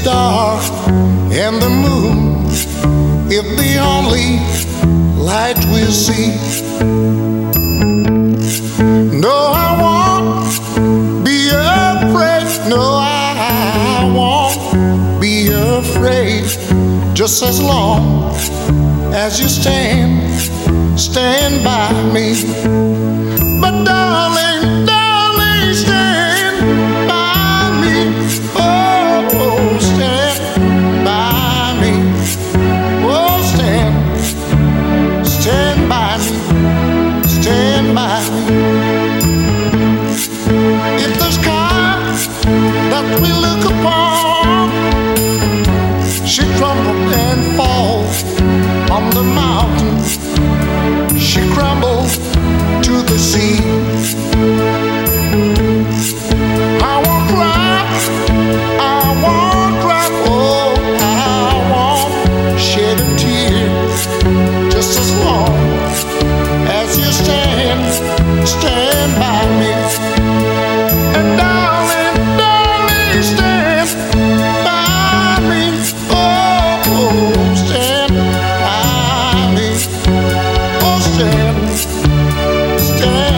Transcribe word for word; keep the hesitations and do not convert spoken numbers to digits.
star and the moon is the only light we'll see. No, I won't be afraid. No, I won't be afraid. Just as long as you stand, stand by me. But darling, darling, stand by me. Oh, stand by me. Oh, stand, stand by me. Stand by me. If the sky that we look upon should crumble and fall on the mountain, she crumbled to the sea. I won't cry, I won't cry, oh, I won't shed a tear. Just as long as you stand, stand by me. And darling, darling, stand by me. Oh, stand by me. Oh, stand, stand.